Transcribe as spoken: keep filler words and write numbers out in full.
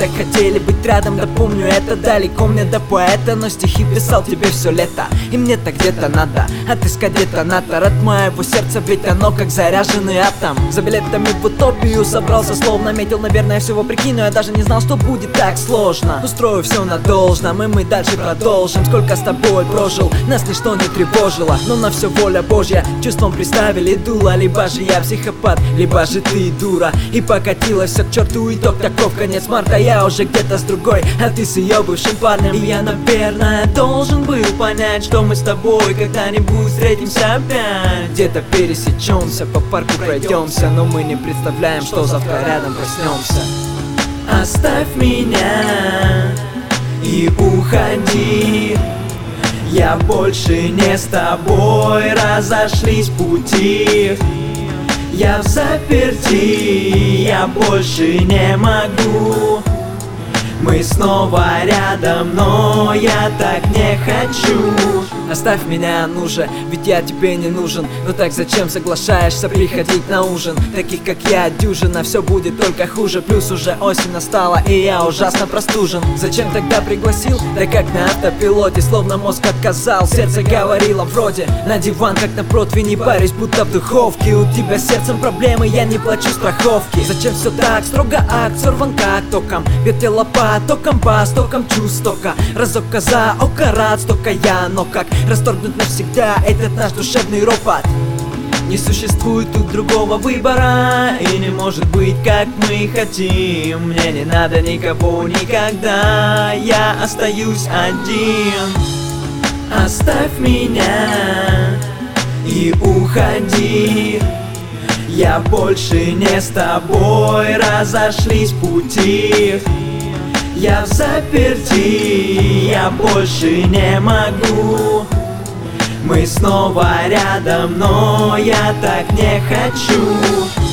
так хотели быть рядом. Да помню, это далеко мне до поэта, но стихи писал тебе все лето. И мне-то где-то надо отыскать детонатор от моего сердца, ведь оно как заряженный атом. За билетами в утопию собрался, словно метил, наверное, всего прикину. Я даже не знал, что будет так сложно. Устрою все на должном, и мы дальше продолжим. Сколько с тобой прожил, нас ничто не тревожило, но на все воля Божья. Чувством приставили дуло, либо же я психопат, либо же ты дура. И покатилось все к черту, итог таков, конец марта. Я уже где-то с другой, а ты с ее бывшим парнем. И я, наверное, должен был понять, что мы с тобой когда-нибудь встретимся опять. Где-то пересечемся, по парку пройдемся, но мы не представляем, что завтра рядом проснемся. Оставь меня и уходи, я больше не с тобой, разошлись пути. Я в заперти, я больше не могу. Мы снова рядом, но я так не хочу. Оставь меня, ну же, ведь я тебе не нужен. Но так зачем соглашаешься приходить на ужин? Таких как я дюжина, все будет только хуже. Плюс уже осень настала, и я ужасно простужен. Зачем тогда пригласил? Да как на автопилоте, словно мозг отказал. Сердце говорило вроде: на диван, как на противень, не парюсь, будто в духовке. У тебя с сердцем проблемы, я не плачу страховки. Зачем все так строго, акт сорван как током. Вертела потоком, по стокам чувств тока. Разок коза, око рад, столько я, но как расторгнуть навсегда этот наш душевный ропот? Не существует тут другого выбора, и не может быть, как мы хотим. Мне не надо никого никогда, я остаюсь один. Оставь меня и уходи, я больше не с тобой, разошлись пути. Я в заперти, я больше не могу. Мы снова рядом, но я так не хочу.